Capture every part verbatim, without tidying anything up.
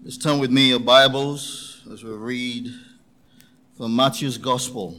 Let's turn with me your Bibles as we read from Matthew's Gospel,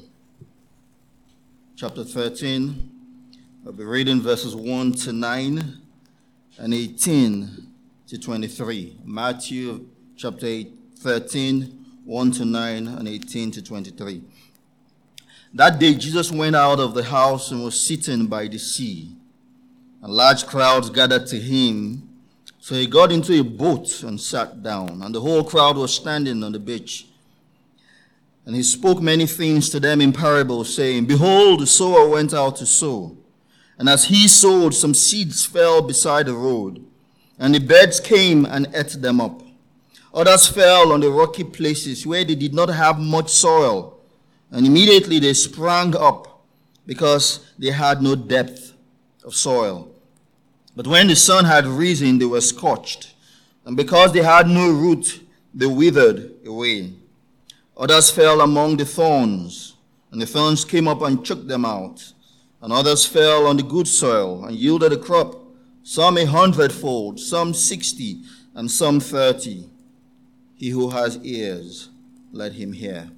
chapter thirteen. I'll be reading verses one to nine and eighteen to twenty-three. Matthew chapter thirteen, one to nine and eighteen to twenty-three. That day Jesus went out of the house and was sitting by the sea, and large crowds gathered to him. So he got into a boat and sat down, and the whole crowd was standing on the beach. And he spoke many things to them in parables, saying, Behold, the sower went out to sow. And as he sowed, some seeds fell beside the road, and the birds came and ate them up. Others fell on the rocky places where they did not have much soil, and immediately they sprang up, because they had no depth of soil. But when the sun had risen, they were scorched, and because they had no root, they withered away. Others fell among the thorns, and the thorns came up and choked them out. And others fell on the good soil and yielded a crop, some a hundredfold, some sixty, and some thirty. He who has ears, let him hear.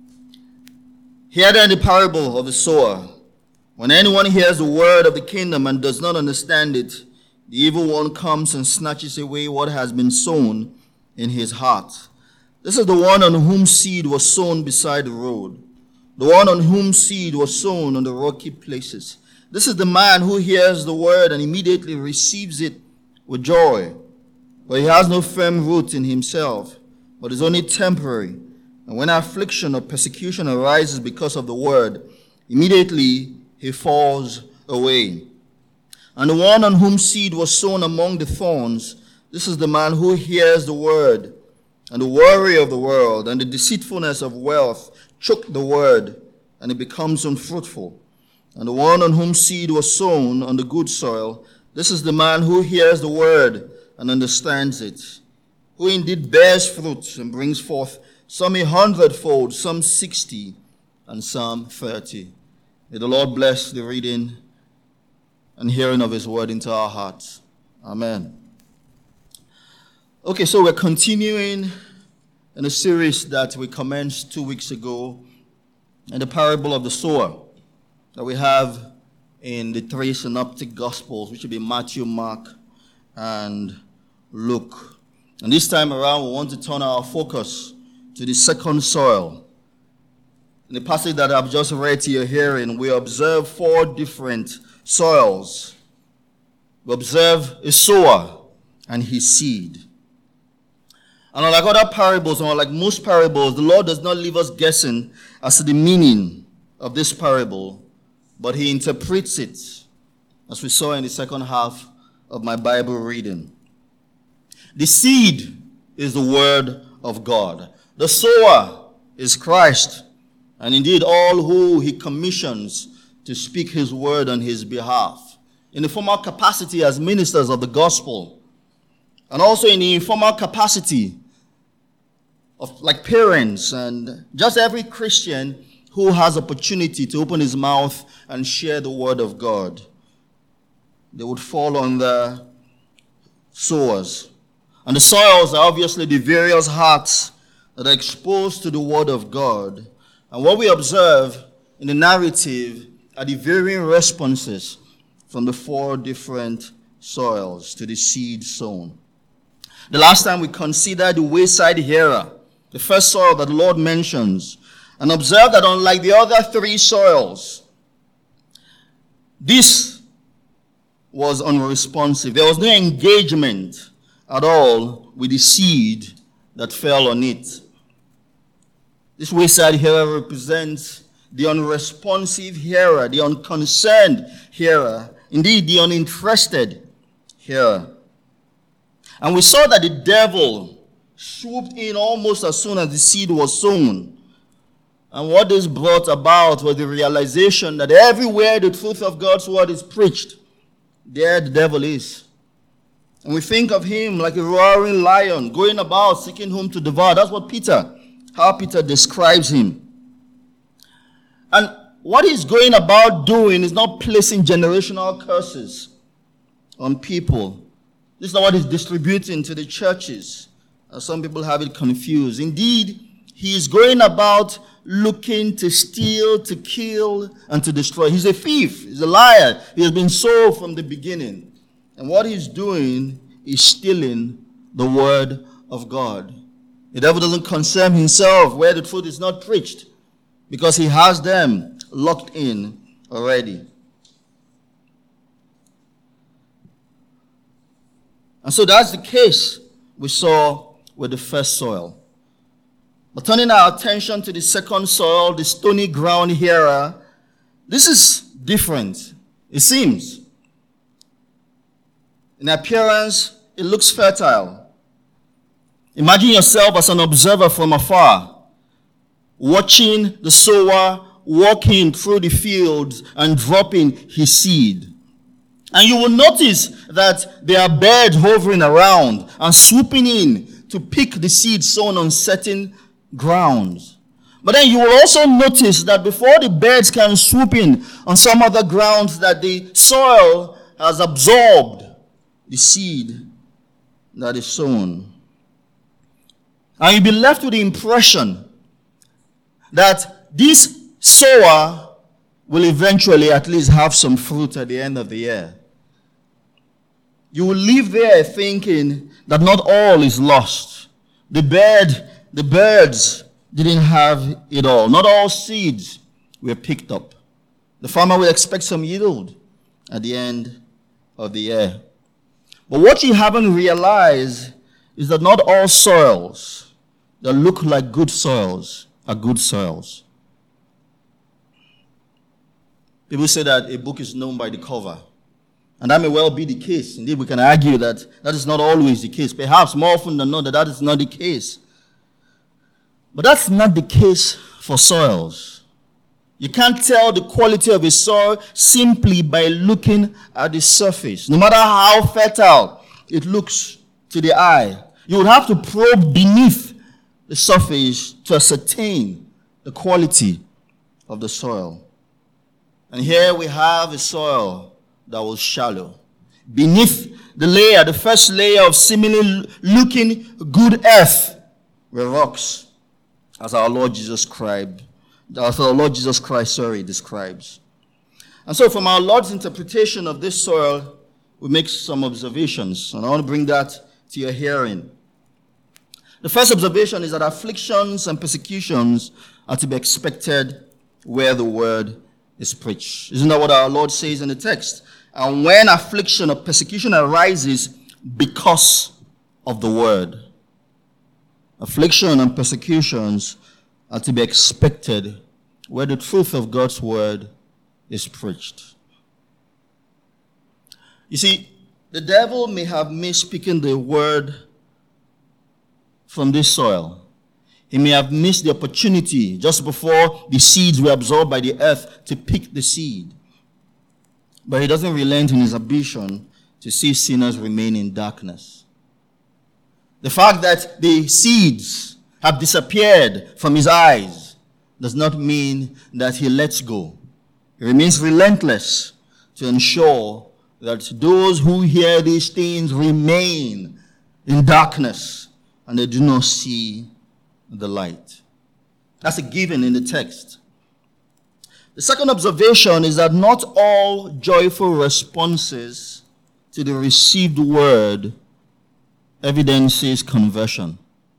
Hear then the parable of the sower. When anyone hears the word of the kingdom and does not understand it, the evil one comes and snatches away what has been sown in his heart. This is the one on whom seed was sown beside the road, the one on whom seed was sown on the rocky places. This is the man who hears the word and immediately receives it with joy. But he has no firm root in himself, but is only temporary. And when affliction or persecution arises because of the word, immediately he falls away. And the one on whom seed was sown among the thorns, this is the man who hears the word, and the worry of the world and the deceitfulness of wealth choke the word, and it becomes unfruitful. And the one on whom seed was sown on the good soil, this is the man who hears the word and understands it, who indeed bears fruit and brings forth some a hundredfold, some sixty, and some thirty. May the Lord bless the reading and hearing of his word into our hearts. Amen. Okay, so we're continuing in a series that we commenced two weeks ago in the parable of the sower that we have in the three synoptic gospels, which will be Matthew, Mark, and Luke. And this time around, we want to turn our focus to the second soil. In the passage that I've just read to your hearing, we observe four different soils. We observe a sower and his seed. And unlike other parables, or like most parables, the Lord does not leave us guessing as to the meaning of this parable, but he interprets it, as we saw in the second half of my Bible reading. The seed is the word of God. The sower is Christ, and indeed all who he commissions to speak his word on his behalf, in the formal capacity as ministers of the gospel, and also in the informal capacity of like parents and just every Christian who has opportunity to open his mouth and share the word of God. They would fall on the sowers. And the soils are obviously the various hearts that are exposed to the word of God. And what we observe in the narrative are the varying responses from the four different soils to the seed sown. The last time we considered the wayside hearer, the first soil that the Lord mentions, and observed that unlike the other three soils, this was unresponsive. There was no engagement at all with the seed that fell on it. This wayside hearer represents the unresponsive hearer, the unconcerned hearer, indeed the uninterested hearer. And we saw that the devil swooped in almost as soon as the seed was sown. And what this brought about was the realization that everywhere the truth of God's word is preached, there the devil is. And we think of him like a roaring lion going about seeking whom to devour. That's what Peter, how Peter describes him. And what he's going about doing is not placing generational curses on people. This is not what he's distributing to the churches Some people have it confused. Indeed, he is going about looking to steal, to kill, and to destroy. He's a thief. He's a liar. He has been so from the beginning. And what he's doing is stealing the word of God. The devil doesn't concern himself where the truth is not preached, because he has them locked in already. And so that's the case we saw with the first soil. But turning our attention to the second soil, the stony ground here, this is different, it seems. In appearance, it looks fertile. Imagine yourself as an observer from afar, watching the sower walking through the fields and dropping his seed. And you will notice that there are birds hovering around and swooping in to pick the seed sown on certain grounds. But then you will also notice that before the birds can swoop in on some other grounds, that the soil has absorbed the seed that is sown. And you'll be left with the impression that this sower will eventually at least have some fruit at the end of the year. You will live there thinking that not all is lost. The bird, the birds didn't have it all. Not all seeds were picked up. The farmer will expect some yield at the end of the year. But what you haven't realized is that not all soils that look like good soils are good soils. People say that a book is known by the cover. And that may well be the case. Indeed, we can argue that that is not always the case. Perhaps more often than not, that that is not the case. But that's not the case for soils. You can't tell the quality of a soil simply by looking at the surface. No matter how fertile it looks to the eye, you would have to probe beneath the surface to ascertain the quality of the soil. And here we have a soil that was shallow. Beneath the layer, the first layer of seemingly looking good earth, were rocks, as our Lord Jesus described, as our Lord Jesus Christ, sorry, describes. And so from our Lord's interpretation of this soil, we make some observations. And I want to bring that to your hearing. The first observation is that afflictions and persecutions are to be expected where the word is preached. Isn't that what our Lord says in the text? And when affliction or persecution arises because of the word. Affliction and persecutions are to be expected where the truth of God's word is preached. You see, the devil may have missed picking the word from this soil. He may have missed the opportunity just before the seeds were absorbed by the earth to pick the seed. But he doesn't relent in his ambition to see sinners remain in darkness. The fact that the seeds have disappeared from his eyes does not mean that he lets go. He remains relentless to ensure that those who hear these things remain in darkness and they do not see the light. That's a given in the text. The second observation is that not all joyful responses to the received word evidences conversion.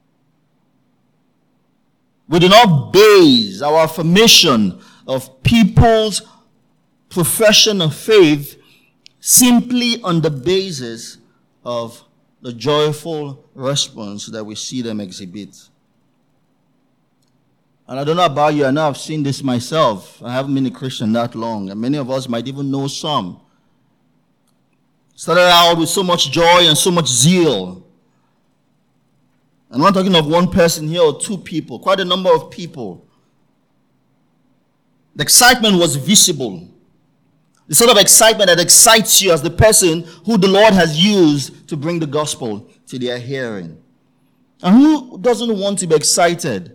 We do not base our affirmation of people's profession of faith simply on the basis of the joyful response that we see them exhibit. And I don't know about you, I know I've seen this myself. I haven't been a Christian that long, and many of us might even know some. Started out with so much joy and so much zeal. I'm not talking of one person here or two people, quite a number of people. The excitement was visible. The sort of excitement that excites you as the person who the Lord has used to bring the gospel to their hearing. And who doesn't want to be excited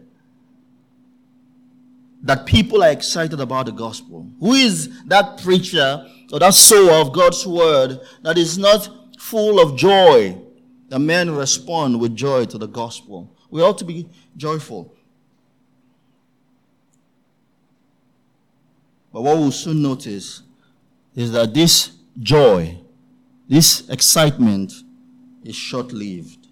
that people are excited about the gospel? Who is that preacher or that sower of God's word that is not full of joy that men respond with joy to the gospel. We ought to be joyful. But what we'll soon notice is that this joy, this excitement is short-lived.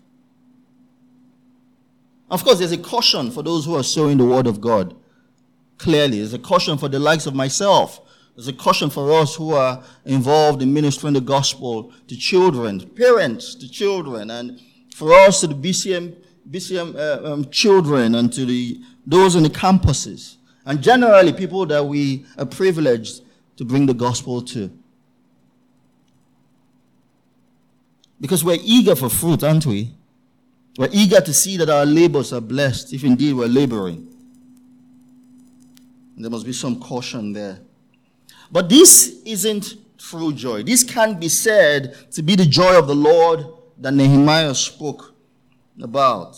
Of course, there's a caution for those who are sowing the word of God. Clearly, there's a caution for the likes of myself. There's a caution for us who are involved in ministering the gospel to children, parents to children, and for us to the B C M, B C M uh, um, children, and to the those in the campuses, and generally people that we are privileged to bring the gospel to. Because we're eager for fruit, aren't we? We're eager to see that our labors are blessed, if indeed we're laboring. There must be some caution there. But this isn't true joy. This can't be said to be the joy of the Lord that Nehemiah spoke about.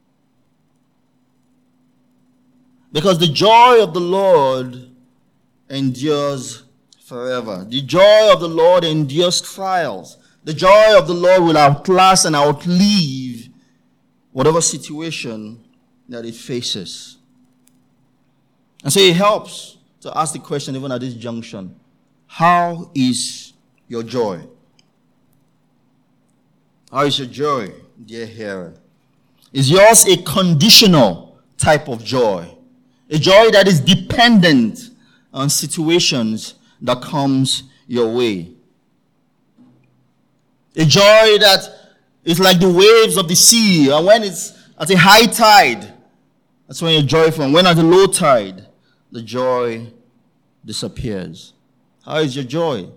Because the joy of the Lord endures forever. The joy of the Lord endures trials. The joy of the Lord will outlast and outlive whatever situation that it faces. And so it helps to ask the question even at this junction, how is your joy? How is your joy, dear hearer? Is yours a conditional type of joy? A joy that is dependent on situations that comes your way? A joy that is like the waves of the sea, and when it's at a high tide, that's when you're joyful. And when at a low tide, the joy disappears. How is your joy?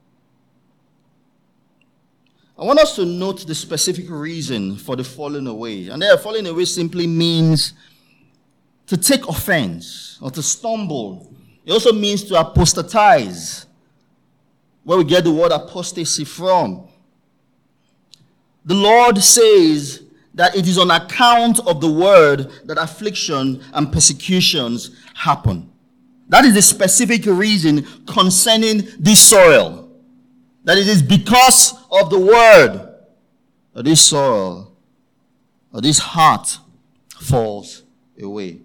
I want us to note the specific reason for the falling away. And there, falling away simply means to take offense or to stumble. It also means to apostatize, where we get the word apostasy from. The Lord says that it is on account of the word that affliction and persecutions happen. That is the specific reason concerning this soil. That it is because of the word that this soil or this heart falls away.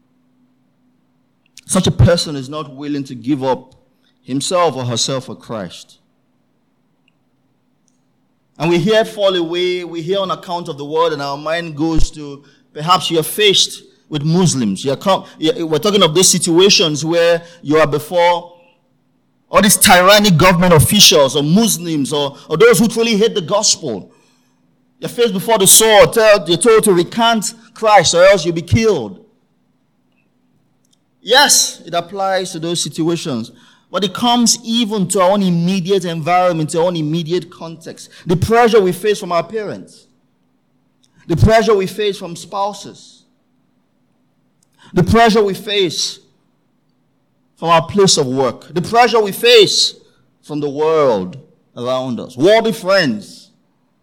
Such a person is not willing to give up himself or herself for Christ. And we hear fall away, we hear on account of the word, and our mind goes to perhaps you're faced with Muslims. You're come, you're, we're talking of those situations where you are before all these tyrannic government officials or Muslims or, or those who truly hate the gospel. You're faced before the sword. You're told to recant Christ or else you'll be killed. Yes, it applies to those situations. But it comes even to our own immediate environment, to our own immediate context. The pressure we face from our parents. The pressure we face from spouses. The pressure we face from our place of work. The pressure we face from the world around us. Worldly friends.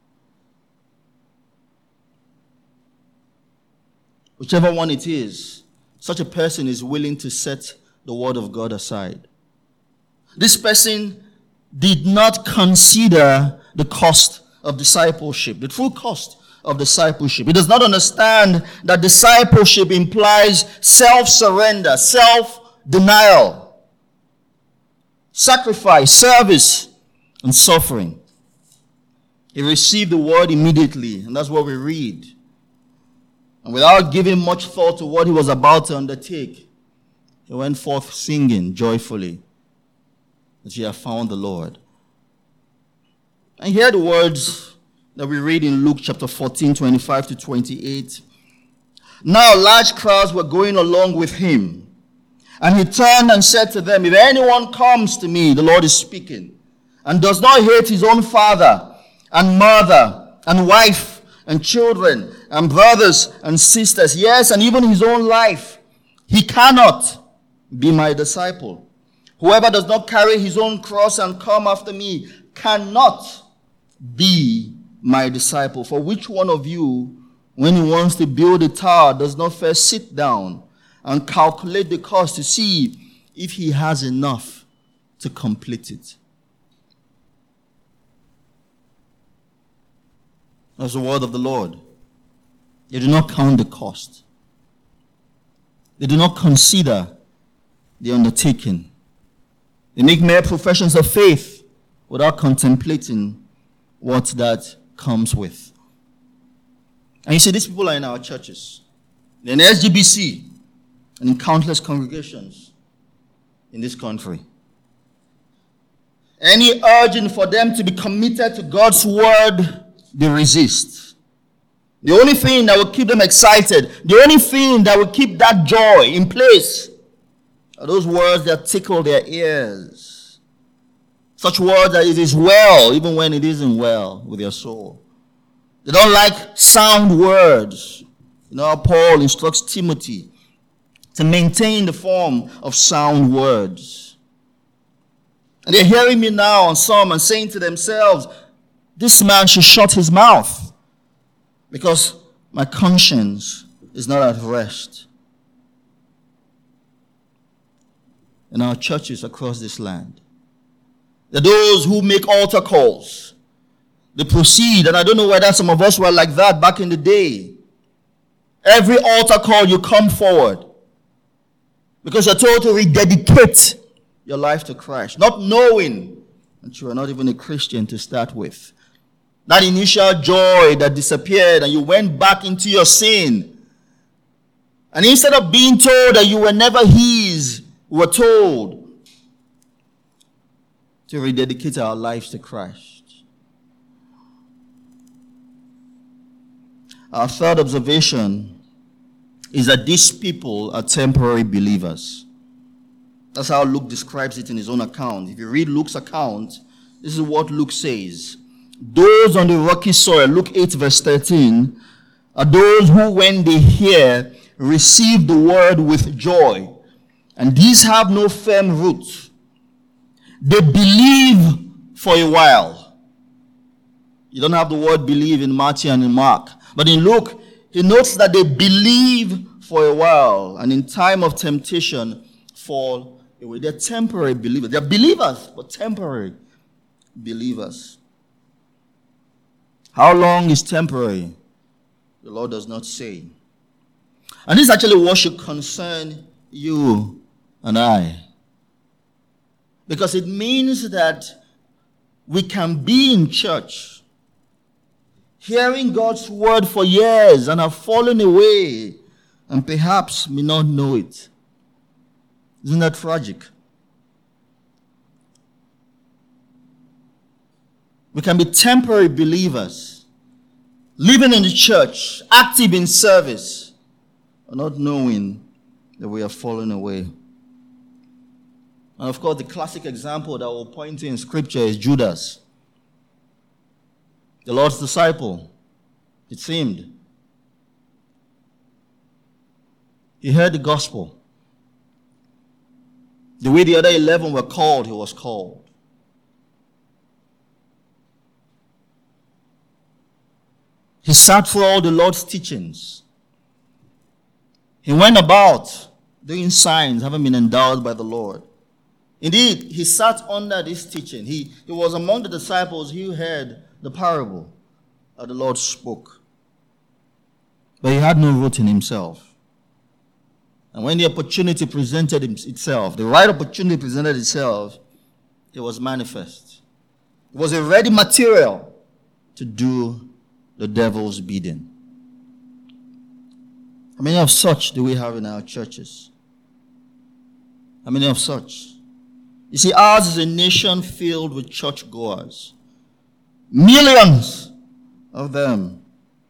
Whichever one it is, such a person is willing to set the word of God aside. This person did not consider the cost of discipleship, the true cost of discipleship. He does not understand that discipleship implies self-surrender, self-denial, sacrifice, service, and suffering. He received the word immediately, and that's what we read. And without giving much thought to what he was about to undertake, he went forth singing joyfully that he had found the Lord. And hear the words that we read in Luke chapter fourteen, twenty-five to twenty-eight. Now large crowds were going along with him. And he turned and said to them, if anyone comes to me, the Lord is speaking, and does not hate his own father and mother and wife and children and brothers and sisters, yes, and even his own life, he cannot be my disciple. Whoever does not carry his own cross and come after me cannot be my disciple. For which one of you, when he wants to build a tower, does not first sit down and calculate the cost to see if he has enough to complete it? That's the word of the Lord. They do not count the cost. They do not consider the undertaking. They make mere professions of faith without contemplating what that comes with. And you see, these people are in our churches. They're in S G B C and in countless congregations in this country. Any urging for them to be committed to God's word, they resist. The only thing that will keep them excited, the only thing that will keep that joy in place are those words that tickle their ears. Such words that it is well, even when it isn't well with your soul. They don't like sound words. You know how Paul instructs Timothy to maintain the form of sound words. And they're hearing me now on some and saying to themselves, this man should shut his mouth because my conscience is not at rest. In our churches across this land, there are those who make altar calls. They proceed, and I don't know whether some of us were like that back in the day. Every altar call, you come forward because you're told to rededicate your life to Christ, not knowing that you are not even a Christian to start with. That initial joy that disappeared and you went back into your sin. And instead of being told that you were never his, we were told to rededicate our lives to Christ. Our third observation is that these people are temporary believers. That's how Luke describes it in his own account. If you read Luke's account, this is what Luke says. Those on the rocky soil, Luke eight verse thirteen, are those who when they hear, receive the word with joy. And these have no firm root. They believe for a while. You don't have the word believe in Matthew and in Mark. But in Luke, he notes that they believe for a while. And in time of temptation, fall away. They're temporary believers. They're believers, but temporary believers. How long is temporary? The Lord does not say. And this is actually what should concern you and I. Because it means that we can be in church, hearing God's word for years and have fallen away and perhaps may not know it. Isn't that tragic? We can be temporary believers, living in the church, active in service, but not knowing that we are falling away. And of course, the classic example that we'll point to in Scripture is Judas, the Lord's disciple, it seemed. He heard the gospel. The way the other eleven were called, he was called. He sat for all the Lord's teachings. He went about doing signs, having been endowed by the Lord. Indeed, he sat under this teaching. He, he was among the disciples who heard the parable that the Lord spoke. But he had no root in himself. And when the opportunity presented itself, the right opportunity presented itself, it was manifest. It was a ready material to do the devil's bidding. How many of such do we have in our churches? How many of such? You see, ours is a nation filled with churchgoers. Millions of them.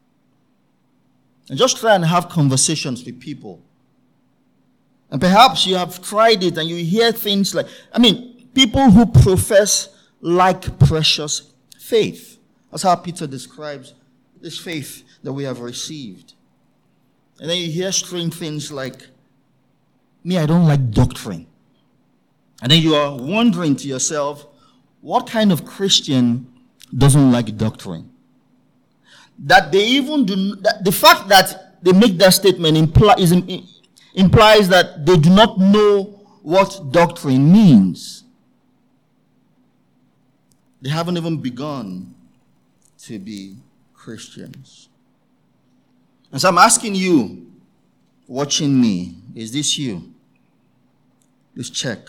And just try and have conversations with people. And perhaps you have tried it and you hear things like, I mean, people who profess like precious faith. That's how Peter describes this faith that we have received. And then you hear strange things like, me, I don't like doctrine. And then you are wondering to yourself, what kind of Christian doesn't like doctrine? That they even do, that the fact that they make that statement implies, implies that they do not know what doctrine means. They haven't even begun to be Christians. And so I'm asking you, watching me, is this you? Just check.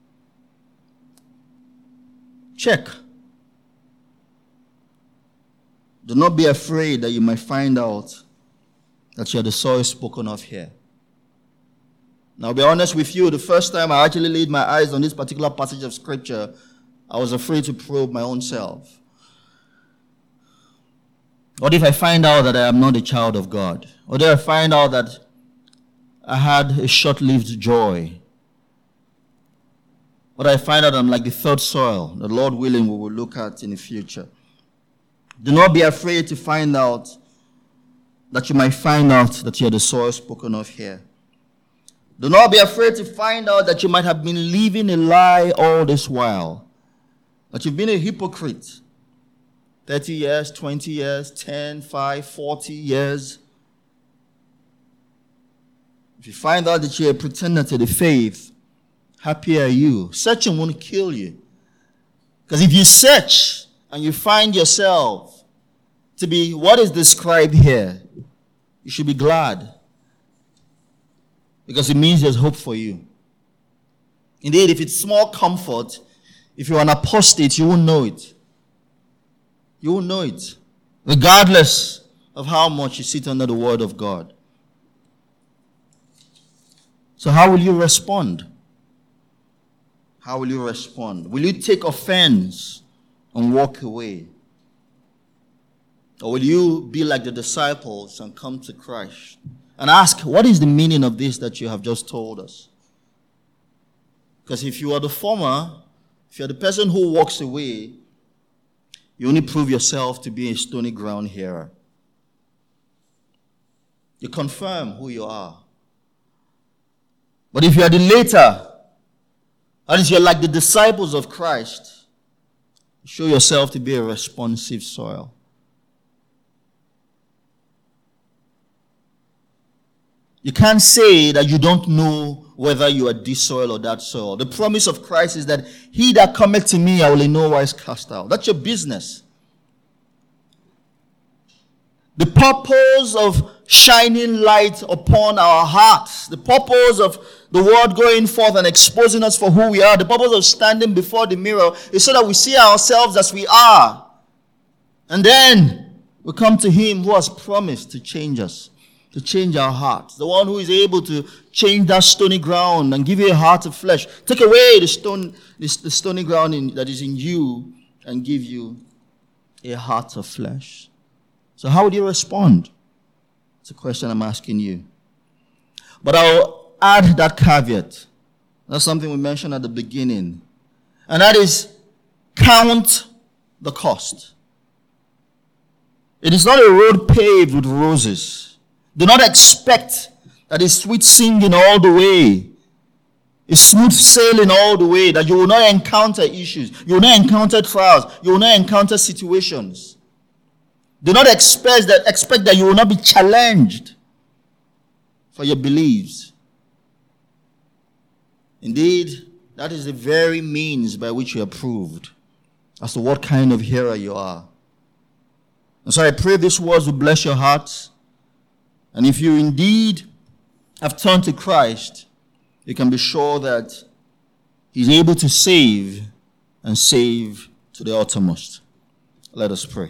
Check. Do not be afraid that you might find out that you're the soil spoken of here. Now, I'll be honest with you, the first time I actually laid my eyes on this particular passage of Scripture, I was afraid to probe my own self. What if I find out that I am not a child of God? Or if I find out that I had a short-lived joy? What if I find out I'm like the third soil, the Lord willing, we will look at in the future? Do not be afraid to find out that you might find out that you're the soil spoken of here. Do not be afraid to find out that you might have been living a lie all this while. That you've been a hypocrite. thirty years, twenty years, ten, five, forty years. If you find out that you're a pretender to the faith, happy are you. Searching won't kill you. Because if you search and you find yourself to be what is described here, you should be glad. Because it means there's hope for you. Indeed, if it's small comfort, if you're an apostate, you won't know it. You won't know it. Regardless of how much you sit under the word of God. So how will you respond? How will you respond? Will you take offense and walk away? Or will you be like the disciples and come to Christ and ask, what is the meaning of this that you have just told us? Because if you are the former, if you're the person who walks away, you only prove yourself to be a stony ground hearer. You confirm who you are. But if you are the later, that is, you're like the disciples of Christ, show yourself to be a responsive soil. You can't say that you don't know whether you are this soil or that soil. The promise of Christ is that he that cometh to me, I will in no wise cast out. That's your business. The purpose of shining light upon our hearts, the purpose of the word going forth and exposing us for who we are, the purpose of standing before the mirror is so that we see ourselves as we are. And then we come to him who has promised to change us, to change our hearts. The one who is able to change that stony ground and give you a heart of flesh. Take away the stone, the, the stony ground in, that is in you and give you a heart of flesh. So how would you respond? It's a question I'm asking you. But I'll add that caveat. That's something we mentioned at the beginning. And that is, count the cost. It is not a road paved with roses. Do not expect that it's sweet singing all the way. It's smooth sailing all the way, that you will not encounter issues. You will not encounter trials. You will not encounter situations. Do not expect that, expect that you will not be challenged for your beliefs. Indeed, that is the very means by which you are proved as to what kind of hearer you are. And so I pray these words will bless your hearts. And if you indeed have turned to Christ, you can be sure that he's able to save and save to the uttermost. Let us pray.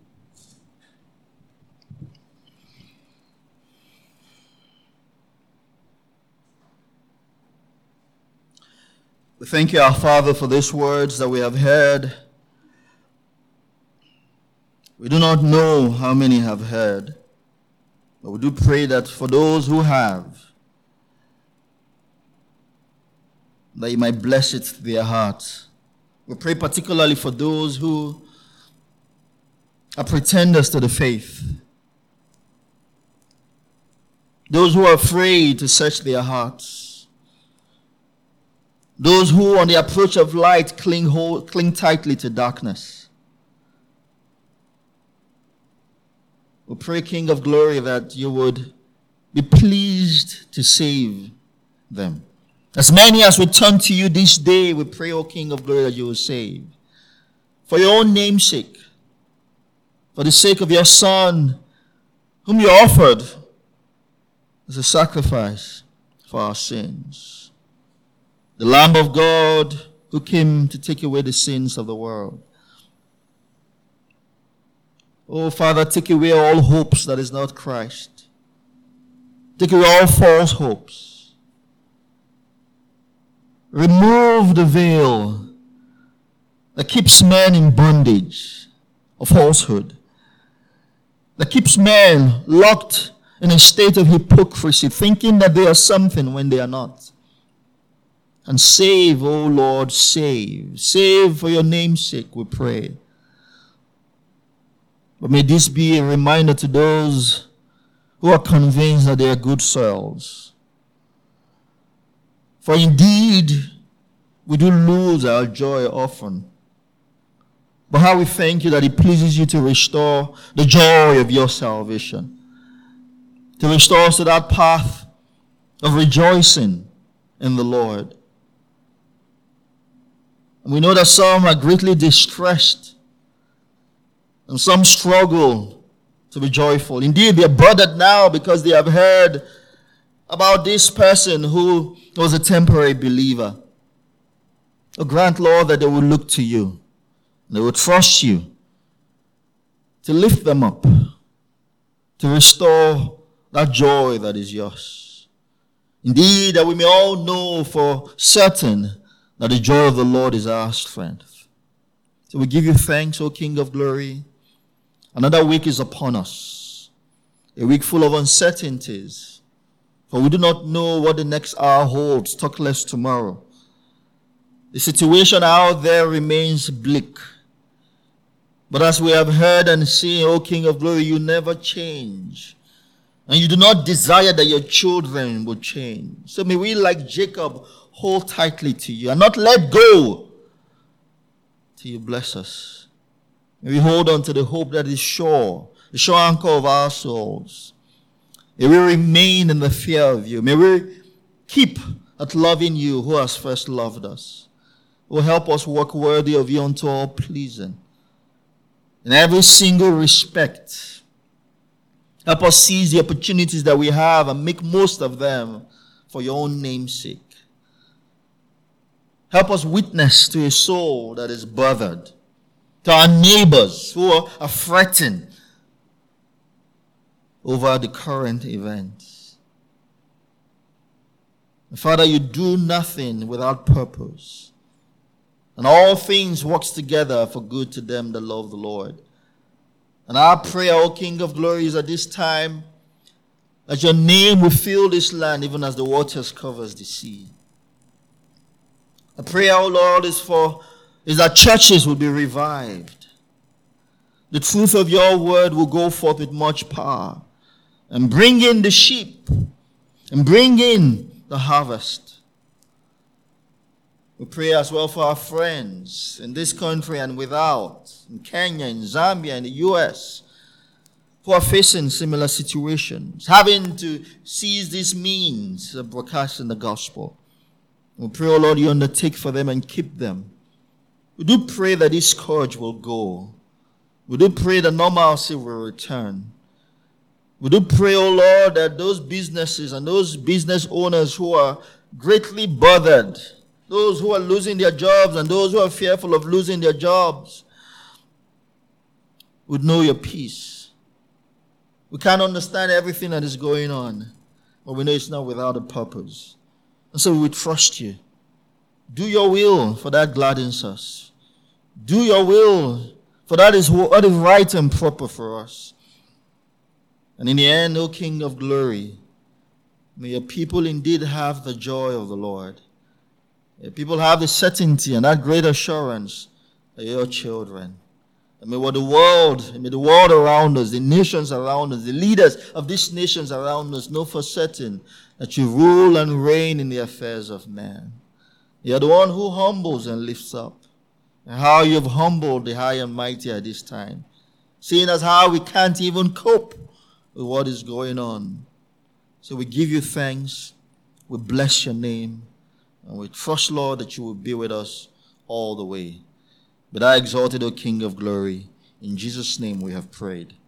We thank you, our Father, for these words that we have heard. We do not know how many have heard, but we do pray that for those who have, that you might bless it to their hearts. We pray particularly for those who are pretenders to the faith, those who are afraid to search their hearts, those who on the approach of light cling, hold, cling tightly to darkness. We pray, King of Glory, that you would be pleased to save them. As many as we turn to you this day, we pray, O King of Glory, that you will save. For your own name's sake. for the sake of your Son, whom you offered as a sacrifice for our sins. The Lamb of God who came to take away the sins of the world. Oh, Father, take away all hopes that is not Christ. Take away all false hopes. Remove the veil that keeps men in bondage of falsehood, that keeps men locked in a state of hypocrisy, thinking that they are something when they are not. And save, O Lord, save. Save for your name's sake, we pray. But may this be a reminder to those who are convinced that they are good souls. For indeed, we do lose our joy often. But how we thank you that it pleases you to restore the joy of your salvation. To restore us to that path of rejoicing in the Lord. And we know that some are greatly distressed. And some struggle to be joyful. Indeed, they are bothered now because they have heard about this person who was a temporary believer. Oh, grant, Lord, that they will look to you. They will trust you to lift them up, to restore that joy that is yours. Indeed, that we may all know for certain that the joy of the Lord is our strength. So we give you thanks, O King of glory. Another week is upon us, a week full of uncertainties, for we do not know what the next hour holds, talk less tomorrow. The situation out there remains bleak. But as we have heard and seen, O King of glory, you never change. And you do not desire that your children will change. So may we, like Jacob, hold tightly to you and not let go till you bless us. May we hold on to the hope that is sure, the sure anchor of our souls. May we remain in the fear of you. May we keep at loving you who has first loved us. Will help us walk worthy of you unto all pleasing. In every single respect, help us seize the opportunities that we have and make most of them for your own name's sake. Help us witness to a soul that is bothered, to our neighbors who are fretting over the current events. Father, you do nothing without purpose. And all things work together for good to them that love the Lord. And our prayer, O King of glory, is at this time that your name will fill this land even as the waters covers the sea. The prayer, O Lord, is for is that churches will be revived. The truth of your word will go forth with much power and bring in the sheep and bring in the harvest. We pray as well for our friends in this country and without, in Kenya, in Zambia, in the U S, who are facing similar situations, having to seize these means of broadcasting the gospel. We pray, O Lord, you undertake for them and keep them. We do pray that this scourge will go. We do pray that normalcy will return. We do pray, O Lord, that those businesses and those business owners who are greatly bothered, those who are losing their jobs and those who are fearful of losing their jobs, would know your peace. We can't understand everything that is going on, but we know it's not without a purpose. And so we will trust you. Do your will, for that gladdens us. Do your will, for that is what is right and proper for us. And in the end, O King of glory, may your people indeed have the joy of the Lord. May people have the certainty and that great assurance that you're children. And may what the world, may the world around us, the nations around us, the leaders of these nations around us know for certain that you rule and reign in the affairs of man. You're the one who humbles and lifts up. And how you've humbled the high and mighty at this time. Seeing as how we can't even cope with what is going on. So we give you thanks. We bless your name. And we trust, Lord, that you will be with us all the way. But I exalted, O King of glory, In Jesus' name we have prayed.